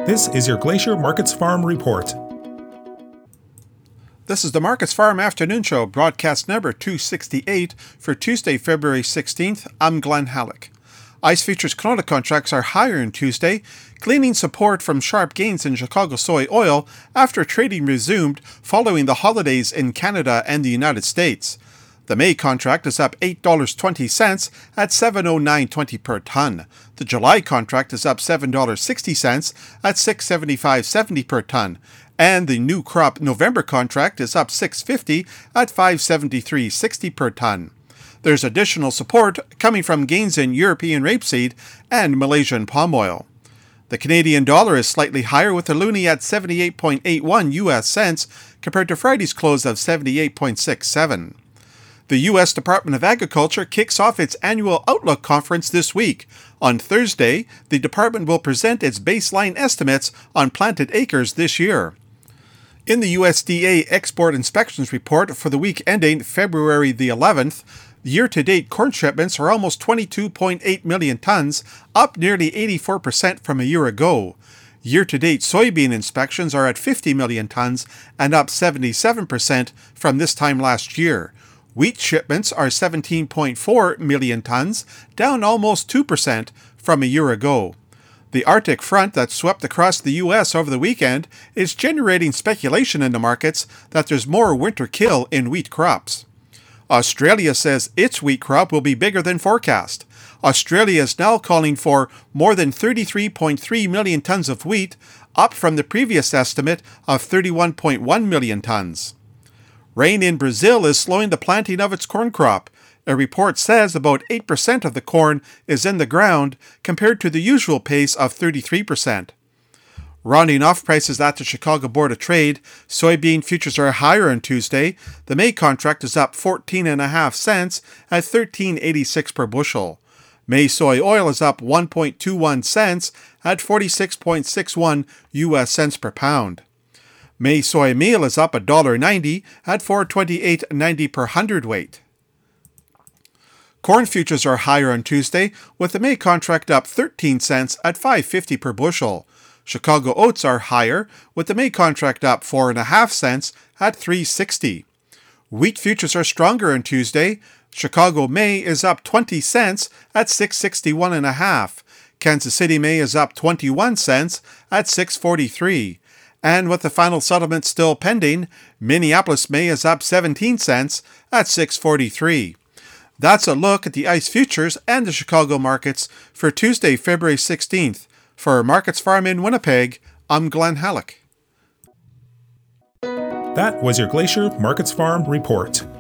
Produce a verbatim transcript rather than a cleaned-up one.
This is your Glacier Markets Farm Report. This is the Markets Farm Afternoon Show, broadcast number two sixty-eight for Tuesday, February sixteenth. I'm Glenn Halleck. ICE futures canola contracts are higher on Tuesday, gleaning support from sharp gains in Chicago soy oil after trading resumed following the holidays in Canada and the United States. The May contract is up eight dollars and twenty cents at seven oh nine twenty per ton. The July contract is up seven dollars and sixty cents at six seventy-five seventy per ton. And the new crop November contract is up six fifty at five seventy-three sixty per ton. There's additional support coming from gains in European rapeseed and Malaysian palm oil. The Canadian dollar is slightly higher with the loonie at seventy-eight point eight one U S cents compared to Friday's close of seventy-eight point six seven. The U S Department of Agriculture kicks off its annual Outlook Conference this week. On Thursday, the department will present its baseline estimates on planted acres this year. In the U S D A Export Inspections Report for the week ending February the eleventh, year-to-date corn shipments are almost twenty-two point eight million tons, up nearly eighty-four percent from a year ago. Year-to-date soybean inspections are at fifty million tons and up seventy-seven percent from this time last year. Wheat shipments are seventeen point four million tons, down almost two percent from a year ago. The Arctic front that swept across the U S over the weekend is generating speculation in the markets that there's more winter kill in wheat crops. Australia says its wheat crop will be bigger than forecast. Australia is now calling for more than thirty-three point three million tons of wheat, up from the previous estimate of thirty-one point one million tons. Rain in Brazil is slowing the planting of its corn crop. A report says about eight percent of the corn is in the ground compared to the usual pace of thirty-three percent. Rounding off prices at the Chicago Board of Trade, soybean futures are higher on Tuesday. The May contract is up fourteen point five cents at thirteen eighty-six per bushel. May soy oil is up one point two one cents at forty-six point six one U S cents per pound. May soy meal is up one dollar and ninety cents at four twenty-eight ninety per hundredweight. Corn futures are higher on Tuesday, with the May contract up thirteen cents at five fifty per bushel. Chicago oats are higher, with the May contract up four point five cents at three sixty. Wheat futures are stronger on Tuesday. Chicago May is up twenty cents at six sixty-one and a half. Kansas City May is up twenty-one cents at six forty-three. And with the final settlement still pending, Minneapolis May is up seventeen cents at six forty-three. That's a look at the ICE futures and the Chicago markets for Tuesday, February sixteenth. For Markets Farm in Winnipeg, I'm Glenn Halleck. That was your Glacier Markets Farm Report.